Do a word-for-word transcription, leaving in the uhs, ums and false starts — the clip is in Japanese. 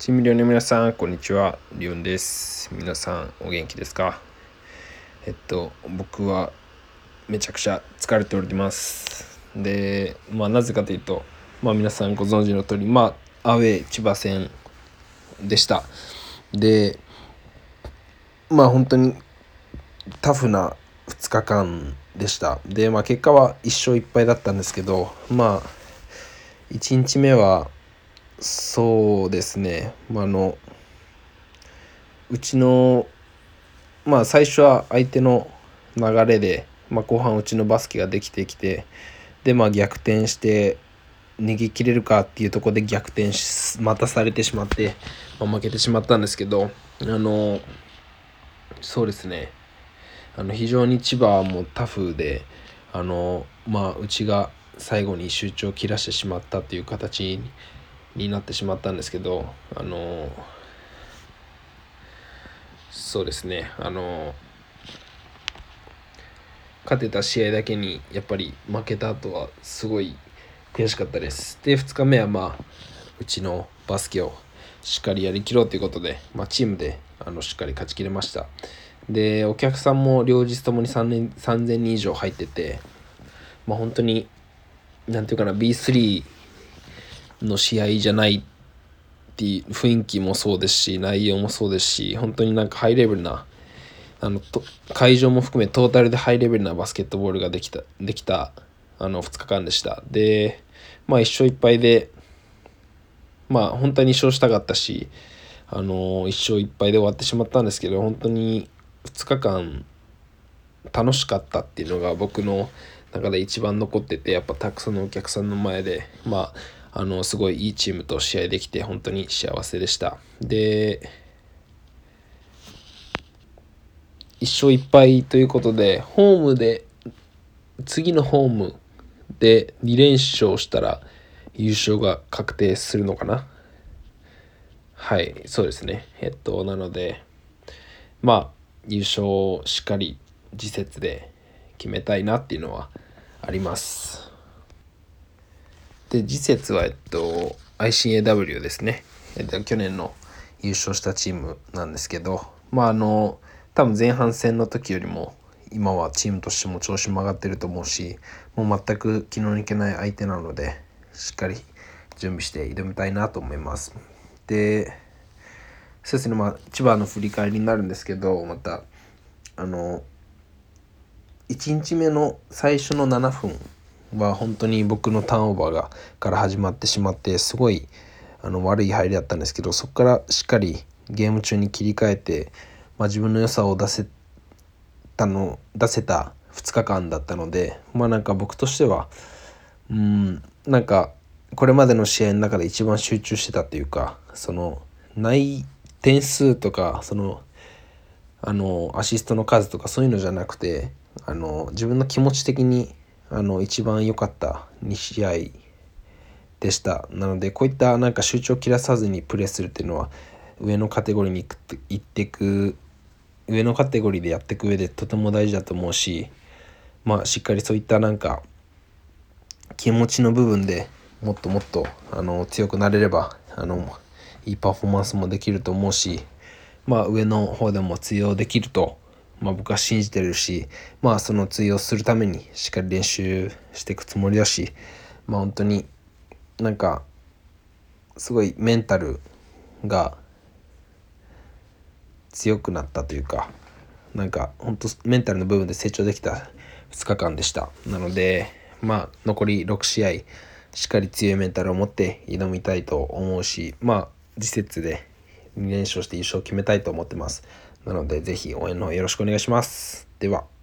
チームリオンの皆さん、こんにちは。リオンです。皆さん、お元気ですか？えっと、僕はめちゃくちゃ疲れております。で、まあ、なぜかというと、まあ、皆さんご存知の通り、まあ、アウェー千葉戦でした。で、まあ、本当にタフなふつかかんでした。で、まあ、結果はいっ勝いっ敗だったんですけど、まあ、いちにちめは、そうですね、まあ、あの、うちのまあ最初は相手の流れで、まあ、後半うちのバスケができてきて、でまあ逆転して逃げ切れるかっていうところで逆転しまたされてしまって、まあ、負けてしまったんですけど、あのそうですね、あの非常に千葉もタフで、あのまあうちが最後に集中を切らしてしまったという形になってしまったんですけど、あのそうですね、あの勝てた試合だけにやっぱり負けた後はすごい悔しかったです。でふつかめはまあうちのバスケをしっかりやりきろうということで、まあ、チームであのしっかり勝ちきれました。でお客さんも両日ともにさんぜんにん以上入ってて、まあ、本当になんていうかな ビースリー の試合じゃないっていう雰囲気もそうですし、内容もそうですし、本当になんかハイレベルなあのと会場も含めトータルでハイレベルなバスケットボールができたできたあのふつかかんでした。でまあいっ勝いっ敗で、まあ本当にいっ勝したかったし、あのいっ勝いっ敗で終わってしまったんですけど、本当にふつかかん楽しかったっていうのが僕の中で一番残ってて、やっぱたくさんのお客さんの前でまああのすごいいいチームと試合できて本当に幸せでした。でいっ勝いっ敗ということで、ホームで次のホームでに連勝したら優勝が確定するのかな。はい、そうですね。えっとなのでまあ優勝をしっかり次節で決めたいなっていうのはあります。で次節はえっと アイシーエーダブリュー ですね。えっと去年の優勝したチームなんですけど、まああの多分前半戦の時よりも今はチームとしても調子も上がってると思うし、もう全く気の抜けない相手なのでしっかり準備して挑みたいなと思います。でそうですね、まあ千葉の振り返りになるんですけど、またあのいちにちめの最初のななふんは本当に僕のターンオーバーがから始まってしまって、すごいあの悪い入りだったんですけど、そこからしっかりゲーム中に切り替えて、まあ、自分の良さを出せたの出せたふつかかんだったので、まあなんか僕としてはうんなんかこれまでの試合の中で一番集中してたというか、そのない点数とかそのあのアシストの数とかそういうのじゃなくて、あの自分の気持ち的にあの一番良かったに試合でした。なのでこういったなんか集中を切らさずにプレーするっていうのは上のカテゴリーに行く行っていく上のカテゴリーでやっていく上でとても大事だと思うし、まあしっかりそういったなんか気持ちの部分でもっともっとあの強くなれればあのいいパフォーマンスもできると思うし、まあ上の方でも通用できると、まあ、僕は信じてるし、まあその通用するためにしっかり練習していくつもりだし、まあ本当になんかすごいメンタルが強くなったというか、なんか本当メンタルの部分で成長できたふつかかんでした。なのでまあ残りろく試合しっかり強いメンタルを持って挑みたいと思うし、まあ次節でに連勝して優勝を決めたいと思ってます。なのでぜひ応援の方よろしくお願いします。では。